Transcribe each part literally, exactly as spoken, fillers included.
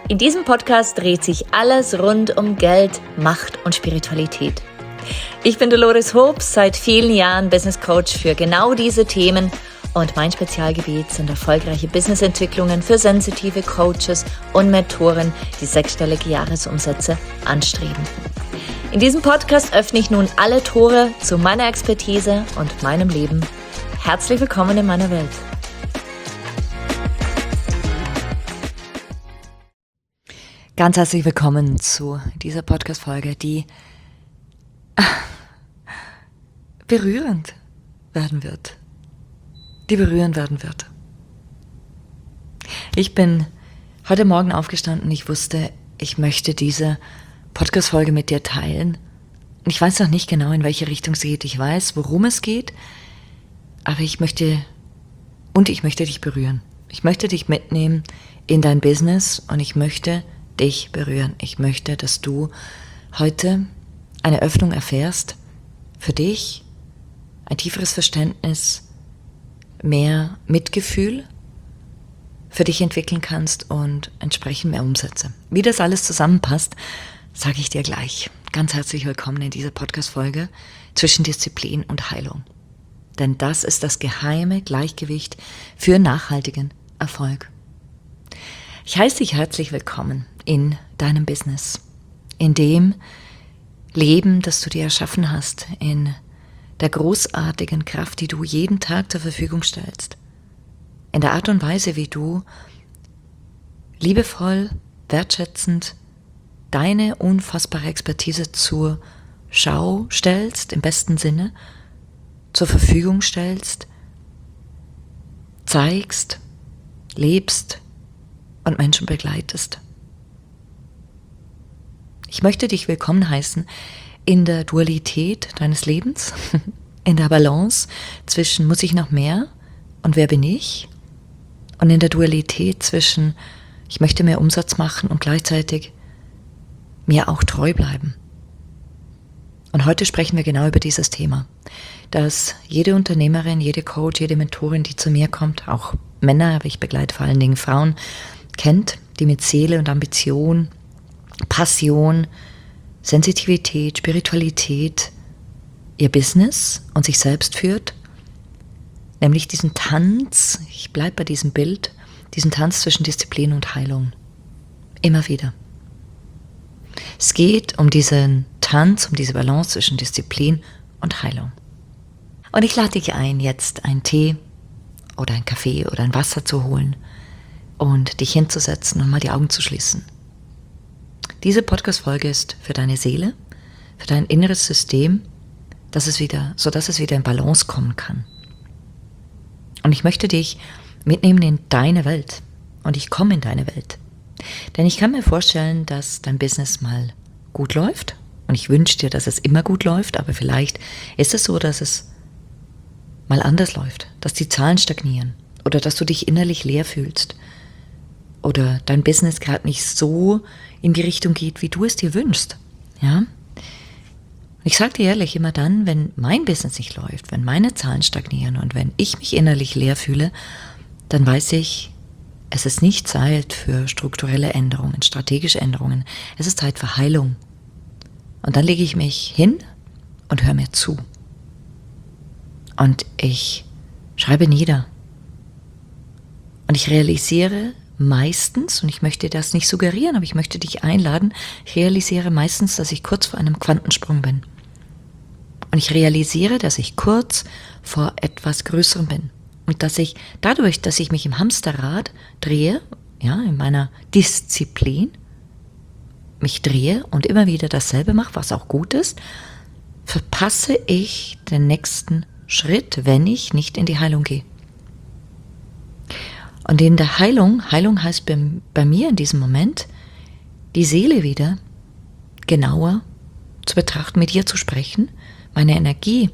In diesem Podcast dreht sich alles rund um Geld, Macht und Spiritualität. Ich bin Dolores Hobbs, seit vielen Jahren Business Coach für genau diese Themen und mein Spezialgebiet sind erfolgreiche Businessentwicklungen für sensitive Coaches und Mentoren, die sechsstellige Jahresumsätze anstreben. In diesem Podcast öffne ich nun alle Tore zu meiner Expertise und meinem Leben. Herzlich willkommen in meiner Welt. Ganz herzlich willkommen zu dieser Podcast-Folge, die berührend werden wird. Die berührend werden wird. Ich bin heute Morgen aufgestanden. Ich wusste, ich möchte diese Podcast-Folge mit dir teilen. Und ich weiß noch nicht genau, in welche Richtung es geht. Ich weiß, worum es geht. Aber ich möchte, und ich möchte dich berühren. Ich möchte dich mitnehmen in dein Business und ich möchte dich berühren. Ich möchte, dass du heute eine Öffnung erfährst für dich, ein tieferes Verständnis, mehr Mitgefühl für dich entwickeln kannst und entsprechend mehr Umsätze. Wie das alles zusammenpasst, sage ich dir gleich. Ganz herzlich willkommen in dieser Podcast-Folge zwischen Disziplin und Heilung. Denn das ist das geheime Gleichgewicht für nachhaltigen Erfolg. Ich heiße dich herzlich willkommen in deinem Business, in dem Leben, das du dir erschaffen hast, in der großartigen Kraft, die du jeden Tag zur Verfügung stellst, in der Art und Weise, wie du liebevoll, wertschätzend deine unfassbare Expertise zur Schau stellst, im besten Sinne, zur Verfügung stellst, zeigst, lebst und Menschen begleitest. Ich möchte dich willkommen heißen in der Dualität deines Lebens, in der Balance zwischen muss ich noch mehr und wer bin ich? Und in der Dualität zwischen ich möchte mehr Umsatz machen und gleichzeitig mir auch treu bleiben. Und heute sprechen wir genau über dieses Thema, dass jede Unternehmerin, jede Coach, jede Mentorin, die zu mir kommt, auch Männer, aber ich begleite vor allen Dingen Frauen, kennt, die mit Seele und Ambition, Passion, Sensitivität, Spiritualität ihr Business und sich selbst führt, nämlich diesen Tanz, ich bleibe bei diesem Bild, diesen Tanz zwischen Disziplin und Heilung. Immer wieder. Es geht um diesen Tanz, um diese Balance zwischen Disziplin und Heilung. Und ich lade dich ein, jetzt einen Tee oder einen Kaffee oder ein Wasser zu holen und dich hinzusetzen und mal die Augen zu schließen. Diese Podcast-Folge ist für deine Seele, für dein inneres System, dass es wieder, sodass es wieder in Balance kommen kann. Und ich möchte dich mitnehmen in deine Welt. Und ich komme in deine Welt. Denn ich kann mir vorstellen, dass dein Business mal gut läuft. Und ich wünsche dir, dass es immer gut läuft. Aber vielleicht ist es so, dass es mal anders läuft. Dass die Zahlen stagnieren. Oder dass du dich innerlich leer fühlst. Oder dein Business gerade nicht so in die Richtung geht, wie du es dir wünschst. Ja? Und ich sage dir ehrlich, immer dann, wenn mein Business nicht läuft, wenn meine Zahlen stagnieren und wenn ich mich innerlich leer fühle, dann weiß ich, es ist nicht Zeit für strukturelle Änderungen, strategische Änderungen. Es ist Zeit für Heilung. Und dann lege ich mich hin und höre mir zu. Und ich schreibe nieder. Und ich realisiere meistens, und ich möchte das nicht suggerieren, aber ich möchte dich einladen, ich realisiere meistens, dass ich kurz vor einem Quantensprung bin. Und ich realisiere, dass ich kurz vor etwas Größerem bin. Und dass ich dadurch, dass ich mich im Hamsterrad drehe, ja, in meiner Disziplin, mich drehe und immer wieder dasselbe mache, was auch gut ist, verpasse ich den nächsten Schritt, wenn ich nicht in die Heilung gehe. Und in der Heilung, Heilung heißt bei, bei mir in diesem Moment, die Seele wieder genauer zu betrachten, mit ihr zu sprechen, meine Energie,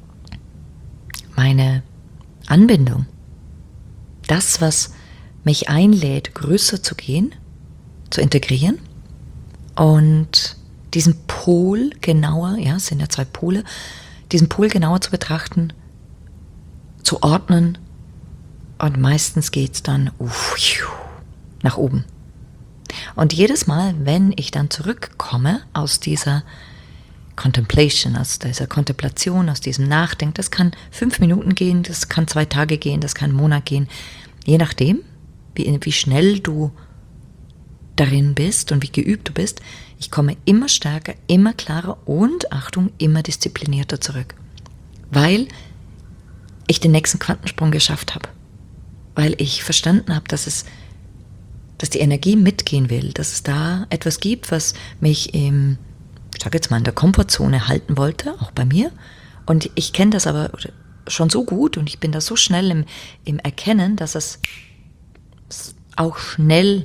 meine Anbindung, das, was mich einlädt, größer zu gehen, zu integrieren und diesen Pol genauer, ja, es sind ja zwei Pole, diesen Pol genauer zu betrachten, zu ordnen. Und meistens geht es dann uff, nach oben. Und jedes Mal, wenn ich dann zurückkomme aus dieser Contemplation, aus dieser Kontemplation, aus diesem Nachdenken, das kann fünf Minuten gehen, das kann zwei Tage gehen, das kann einen Monat gehen, je nachdem, wie, wie schnell du darin bist und wie geübt du bist, ich komme immer stärker, immer klarer und, Achtung, immer disziplinierter zurück. Weil ich den nächsten Quantensprung geschafft habe. Weil ich verstanden habe, dass es, dass die Energie mitgehen will, dass es da etwas gibt, was mich im, ich sage jetzt mal, in der Komfortzone halten wollte, auch bei mir. Und ich kenne das aber schon so gut und ich bin da so schnell im, im Erkennen, dass es auch schnell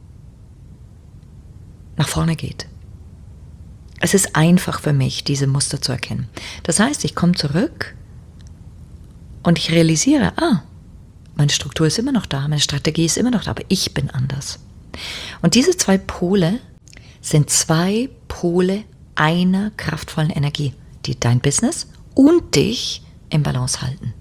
nach vorne geht. Es ist einfach für mich, diese Muster zu erkennen. Das heißt, ich komme zurück und ich realisiere, ah, meine Struktur ist immer noch da, meine Strategie ist immer noch da, aber ich bin anders. Und diese zwei Pole sind zwei Pole einer kraftvollen Energie, die dein Business und dich im Balance halten.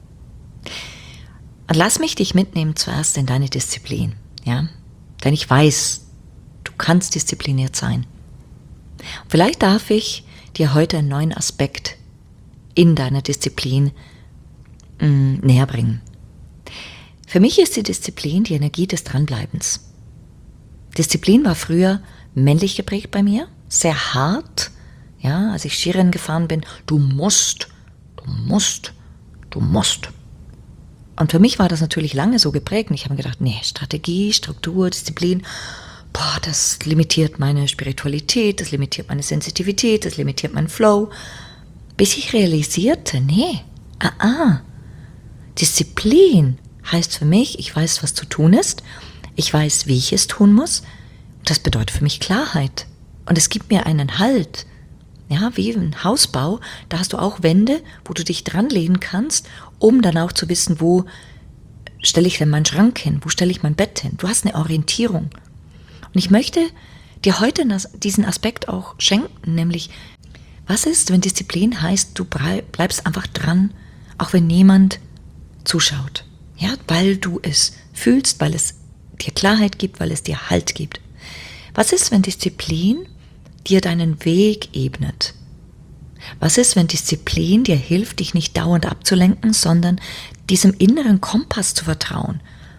Und lass mich dich mitnehmen zuerst in deine Disziplin, ja? Denn ich weiß, du kannst diszipliniert sein. Vielleicht darf ich dir heute einen neuen Aspekt in deiner Disziplin mh, näher bringen. Für mich ist die Disziplin die Energie des Dranbleibens. Disziplin war früher männlich geprägt bei mir, sehr hart. Ja, als ich Skirennen gefahren bin, du musst, du musst, du musst. Und für mich war das natürlich lange so geprägt. Und ich habe mir gedacht, nee, Strategie, Struktur, Disziplin, boah, das limitiert meine Spiritualität, das limitiert meine Sensitivität, das limitiert meinen Flow. Bis ich realisierte, nee, ah, ah, Disziplin heißt für mich, ich weiß, was zu tun ist, ich weiß, wie ich es tun muss. Und das bedeutet für mich Klarheit. Und es gibt mir einen Halt. Ja, wie ein Hausbau, da hast du auch Wände, wo du dich dran lehnen kannst, um dann auch zu wissen, wo stelle ich denn meinen Schrank hin, wo stelle ich mein Bett hin. Du hast eine Orientierung. Und ich möchte dir heute diesen Aspekt auch schenken, nämlich, was ist, wenn Disziplin heißt, du bleibst einfach dran, auch wenn niemand zuschaut. Ja, weil du es fühlst, weil es dir Klarheit gibt, weil es dir Halt gibt. Was ist, wenn Disziplin dir deinen Weg ebnet? Was ist, wenn Disziplin dir hilft, dich nicht dauernd abzulenken, sondern diesem inneren Kompass zu vertrauen?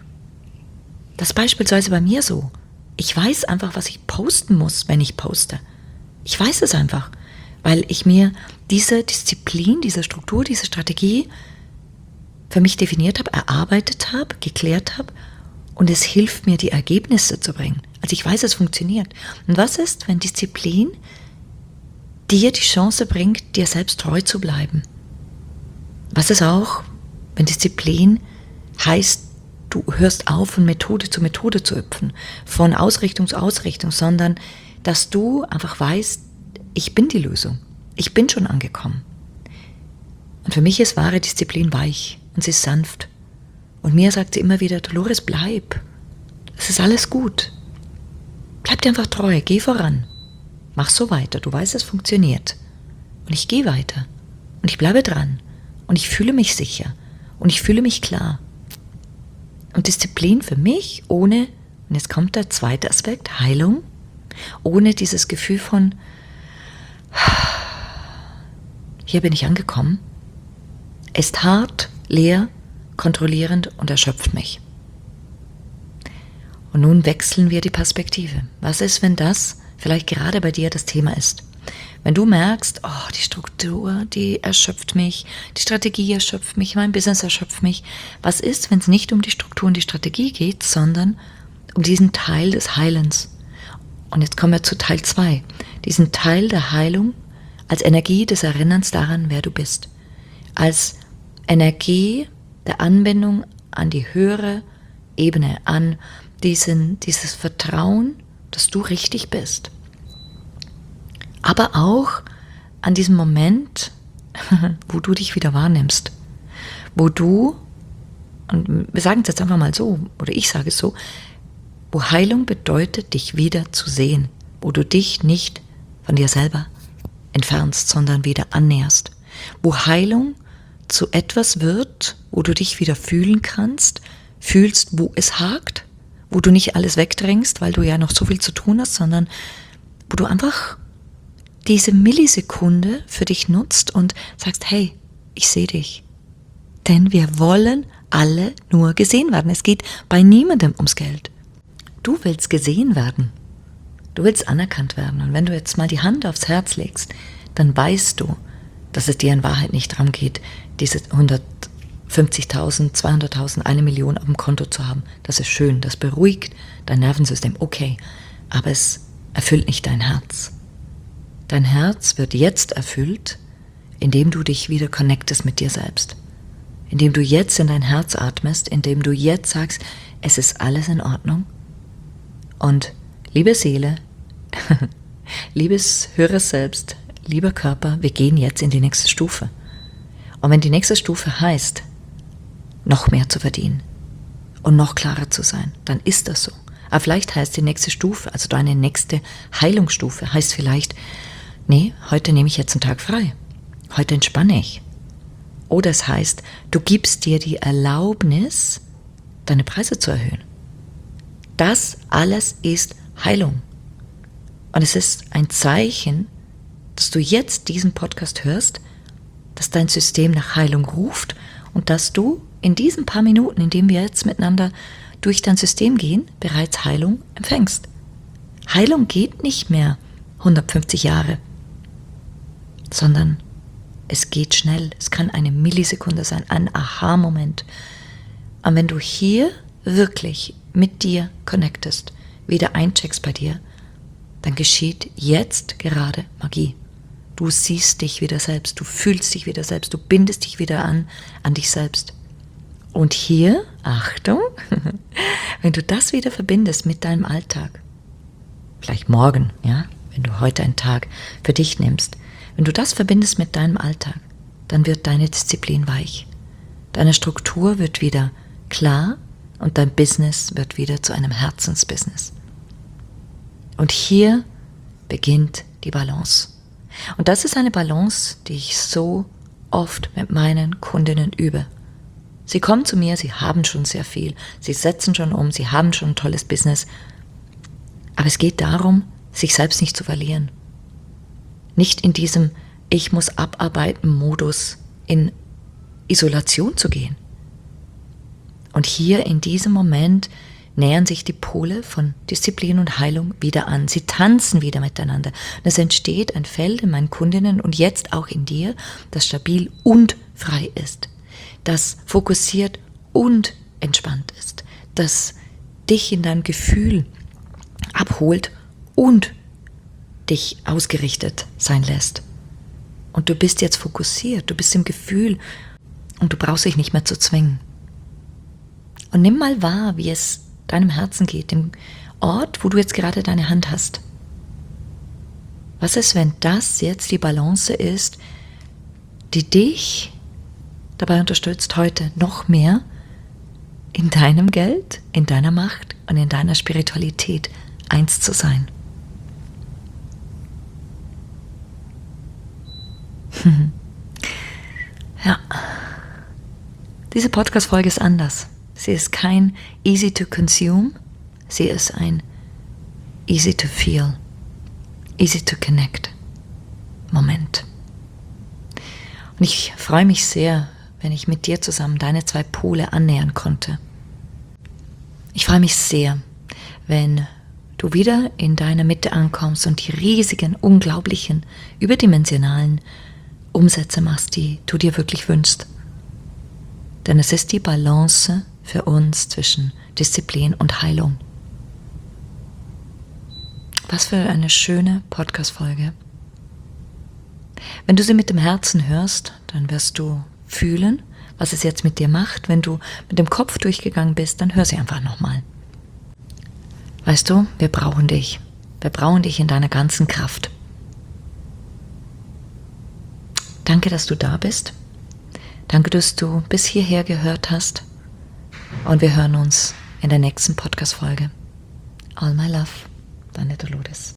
Das ist beispielsweise bei mir so. Ich weiß einfach, was ich posten muss, wenn ich poste. Ich weiß es einfach, weil ich mir diese Disziplin, diese Struktur, diese Strategie für mich definiert habe, erarbeitet habe, geklärt habe und es hilft mir, die Ergebnisse zu bringen. Also ich weiß, es funktioniert. Und was ist, wenn Disziplin dir die Chance bringt, dir selbst treu zu bleiben? Was ist auch, wenn Disziplin heißt, du hörst auf, von Methode zu Methode zu hüpfen, von Ausrichtung zu Ausrichtung, sondern dass du einfach weißt, ich bin die Lösung. Ich bin schon angekommen. Und für mich ist wahre Disziplin weich und sie ist sanft. Und mir sagt sie immer wieder, Dolores, bleib. Es ist alles gut. Bleib dir einfach treu, geh voran. Mach so weiter, du weißt, es funktioniert. Und ich gehe weiter. Und ich bleibe dran. Und ich fühle mich sicher. Und ich fühle mich klar. Und Disziplin für mich ohne, und jetzt kommt der zweite Aspekt, Heilung, ohne dieses Gefühl von, hier bin ich angekommen, ist hart, leer, kontrollierend und erschöpft mich. Und nun wechseln wir die Perspektive. Was ist, wenn das vielleicht gerade bei dir das Thema ist? Wenn du merkst, oh, die Struktur, die erschöpft mich, die Strategie erschöpft mich, mein Business erschöpft mich. Was ist, wenn es nicht um die Struktur und die Strategie geht, sondern um diesen Teil des Heilens? Und jetzt kommen wir zu Teil zwei. Diesen Teil der Heilung als Energie des Erinnerns daran, wer du bist. Als Energie der Anbindung an die höhere Ebene, an diesen, dieses Vertrauen, dass du richtig bist. Aber auch an diesem Moment, wo du dich wieder wahrnimmst, wo du, und wir sagen es jetzt einfach mal so, oder ich sage es so, wo Heilung bedeutet, dich wieder zu sehen, wo du dich nicht von dir selber entfernst, sondern wieder annäherst, wo Heilung zu etwas wird, wo du dich wieder fühlen kannst, fühlst, wo es hakt, wo du nicht alles wegdrängst, weil du ja noch so viel zu tun hast, sondern wo du einfach diese Millisekunde für dich nutzt und sagst, hey, ich sehe dich. Denn wir wollen alle nur gesehen werden. Es geht bei niemandem ums Geld. Du willst gesehen werden. Du willst anerkannt werden. Und wenn du jetzt mal die Hand aufs Herz legst, dann weißt du, dass es dir in Wahrheit nicht darum geht, diese hundertfünfzigtausend, zweihunderttausend, eine Million auf dem Konto zu haben. Das ist schön, das beruhigt dein Nervensystem. Okay, aber es erfüllt nicht dein Herz. Dein Herz wird jetzt erfüllt, indem du dich wieder connectest mit dir selbst. Indem du jetzt in dein Herz atmest, indem du jetzt sagst, es ist alles in Ordnung. Und liebe Seele, liebes höheres Selbst, lieber Körper, wir gehen jetzt in die nächste Stufe. Und wenn die nächste Stufe heißt, noch mehr zu verdienen und noch klarer zu sein, dann ist das so. Aber vielleicht heißt die nächste Stufe, also deine nächste Heilungsstufe, heißt vielleicht, nee, heute nehme ich jetzt einen Tag frei. Heute entspanne ich. Oder es heißt, du gibst dir die Erlaubnis, deine Preise zu erhöhen. Das alles ist Heilung. Und es ist ein Zeichen, dass du jetzt diesen Podcast hörst, dass dein System nach Heilung ruft und dass du in diesen paar Minuten, in denen wir jetzt miteinander durch dein System gehen, bereits Heilung empfängst. Heilung geht nicht mehr hundertfünfzig Jahre, sondern es geht schnell. Es kann eine Millisekunde sein, ein Aha-Moment. Und wenn du hier wirklich mit dir connectest, wieder eincheckst bei dir, dann geschieht jetzt gerade Magie. Du siehst dich wieder selbst, du fühlst dich wieder selbst, du bindest dich wieder an, an dich selbst. Und hier, Achtung, wenn du das wieder verbindest mit deinem Alltag, vielleicht morgen, ja, wenn du heute einen Tag für dich nimmst, wenn du das verbindest mit deinem Alltag, dann wird deine Disziplin weich. Deine Struktur wird wieder klar und dein Business wird wieder zu einem Herzensbusiness. Und hier beginnt die Balance. Und das ist eine Balance, die ich so oft mit meinen Kundinnen übe. Sie kommen zu mir, sie haben schon sehr viel, sie setzen schon um, sie haben schon ein tolles Business. Aber es geht darum, sich selbst nicht zu verlieren. Nicht in diesem Ich muss abarbeiten Modus in Isolation zu gehen. Und hier in diesem Moment nähern sich die Pole von Disziplin und Heilung wieder an. Sie tanzen wieder miteinander. Und es entsteht ein Feld in meinen Kundinnen und jetzt auch in dir, das stabil und frei ist. Das fokussiert und entspannt ist. Das dich in deinem Gefühl abholt und dich ausgerichtet sein lässt. Und du bist jetzt fokussiert, du bist im Gefühl und du brauchst dich nicht mehr zu zwingen. Und nimm mal wahr, wie es deinem Herzen geht, dem Ort, wo du jetzt gerade deine Hand hast. Was ist, wenn das jetzt die Balance ist, die dich dabei unterstützt, heute noch mehr in deinem Geld, in deiner Macht und in deiner Spiritualität eins zu sein? Ja, diese Podcast-Folge ist anders. Sie ist kein easy to consume, sie ist ein easy to feel, easy to connect Moment. Und ich freue mich sehr, wenn ich mit dir zusammen deine zwei Pole annähern konnte. Ich freue mich sehr, wenn du wieder in deiner Mitte ankommst und die riesigen, unglaublichen, überdimensionalen Umsätze machst, die du dir wirklich wünschst. Denn es ist die Balance für uns zwischen Disziplin und Heilung. Was für eine schöne Podcast-Folge. Wenn du sie mit dem Herzen hörst, dann wirst du fühlen, was es jetzt mit dir macht. Wenn du mit dem Kopf durchgegangen bist, dann hör sie einfach nochmal. Weißt du, wir brauchen dich. Wir brauchen dich in deiner ganzen Kraft. Danke, dass du da bist. Danke, dass du bis hierher gehört hast. Und wir hören uns in der nächsten Podcast-Folge. All my love, deine Dolores.